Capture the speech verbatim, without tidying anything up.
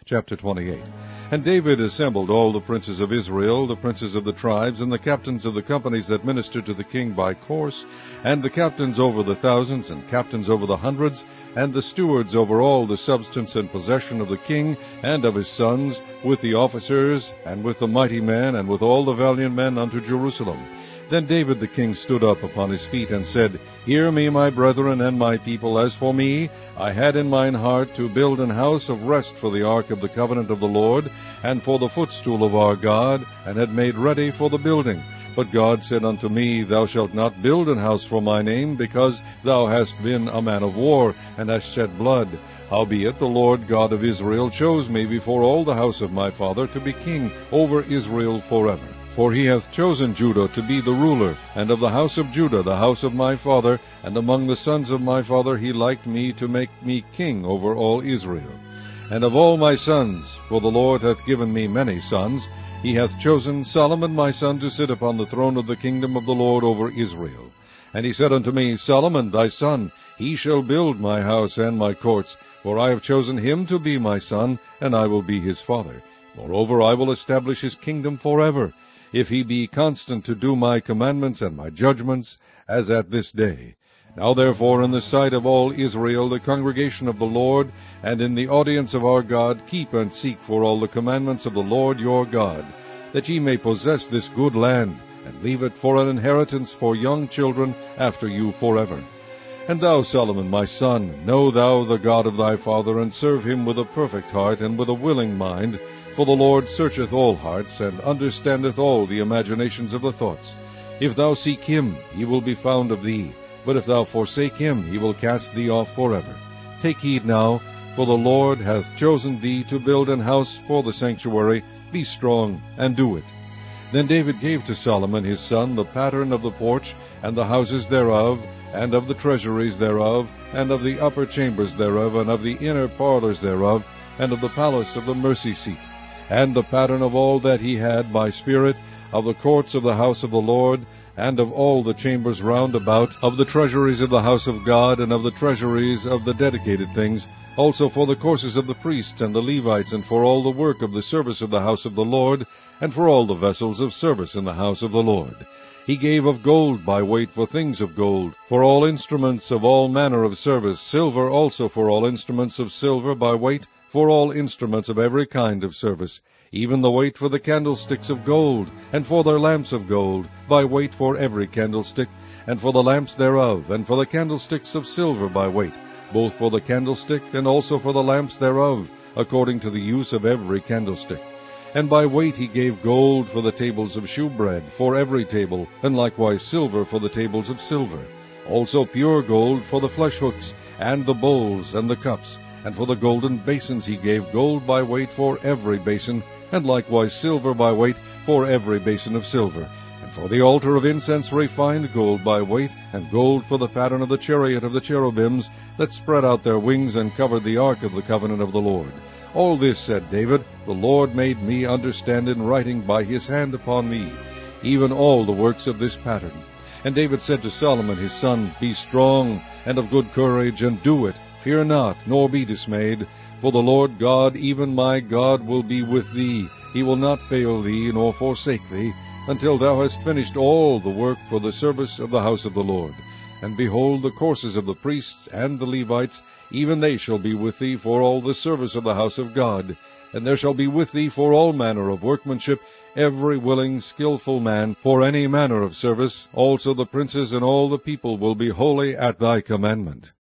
Chapter twenty-eight. And David assembled all the princes of Israel, the princes of the tribes, and the captains of the companies that ministered to the king by course, and the captains over the thousands, and captains over the hundreds, and the stewards over all the substance and possession of the king and of his sons, with the officers, and with the mighty men, and with all the valiant men unto Jerusalem. Then David the king stood up upon his feet, and said, Hear me, my brethren and my people. As for me, I had in mine heart to build an house of rest for the ark of the covenant of the Lord, and for the footstool of our God, and had made ready for the building. But God said unto me, Thou shalt not build an house for my name, because thou hast been a man of war, and hast shed blood. Howbeit the Lord God of Israel chose me before all the house of my father to be king over Israel forever. For he hath chosen Judah to be the ruler, and of the house of Judah the house of my father, and among the sons of my father he liked me to make me king over all Israel. And of all my sons, for the Lord hath given me many sons, he hath chosen Solomon my son to sit upon the throne of the kingdom of the Lord over Israel. And he said unto me, Solomon thy son, he shall build my house and my courts, for I have chosen him to be my son, and I will be his father. Moreover, I will establish his kingdom forever, if he be constant to do my commandments and my judgments, as at this day. Now therefore, in the sight of all Israel, the congregation of the Lord, and in the audience of our God, keep and seek for all the commandments of the Lord your God, that ye may possess this good land, and leave it for an inheritance for young children after you forever. And thou, Solomon, my son, know thou the God of thy father, and serve him with a perfect heart and with a willing mind, for the Lord searcheth all hearts, and understandeth all the imaginations of the thoughts. If thou seek him, he will be found of thee, but if thou forsake him, he will cast thee off forever. Take heed now, for the Lord hath chosen thee to build an house for the sanctuary. Be strong, and do it. Then David gave to Solomon his son the pattern of the porch, and the houses thereof, and of the treasuries thereof, and of the upper chambers thereof, and of the inner parlors thereof, and of the palace of the mercy seat, and the pattern of all that he had by spirit, of the courts of the house of the Lord, and of all the chambers round about, of the treasuries of the house of God, and of the treasuries of the dedicated things, also for the courses of the priests and the Levites, and for all the work of the service of the house of the Lord, and for all the vessels of service in the house of the Lord. He gave of gold by weight for things of gold, for all instruments of all manner of service, silver also for all instruments of silver by weight, for all instruments of every kind of service, even the weight for the candlesticks of gold, and for their lamps of gold, by weight for every candlestick, and for the lamps thereof, and for the candlesticks of silver by weight, both for the candlestick and also for the lamps thereof, according to the use of every candlestick. And by weight he gave gold for the tables of shewbread, for every table, and likewise silver for the tables of silver. Also pure gold for the flesh hooks, and the bowls, and the cups. And for the golden basins he gave gold by weight for every basin, and likewise silver by weight for every basin of silver. And for the altar of incense refined gold by weight, and gold for the pattern of the chariot of the cherubims, that spread out their wings and covered the ark of the covenant of the Lord. All this, said David, the Lord made me understand in writing by his hand upon me, even all the works of this pattern. And David said to Solomon his son, Be strong, and of good courage, and do it. Fear not, nor be dismayed, for the Lord God, even my God, will be with thee. He will not fail thee, nor forsake thee, until thou hast finished all the work for the service of the house of the Lord. And behold, the courses of the priests and the Levites, even they shall be with thee for all the service of the house of God. And there shall be with thee for all manner of workmanship, every willing, skillful man, for any manner of service. Also the princes and all the people will be holy at thy commandment.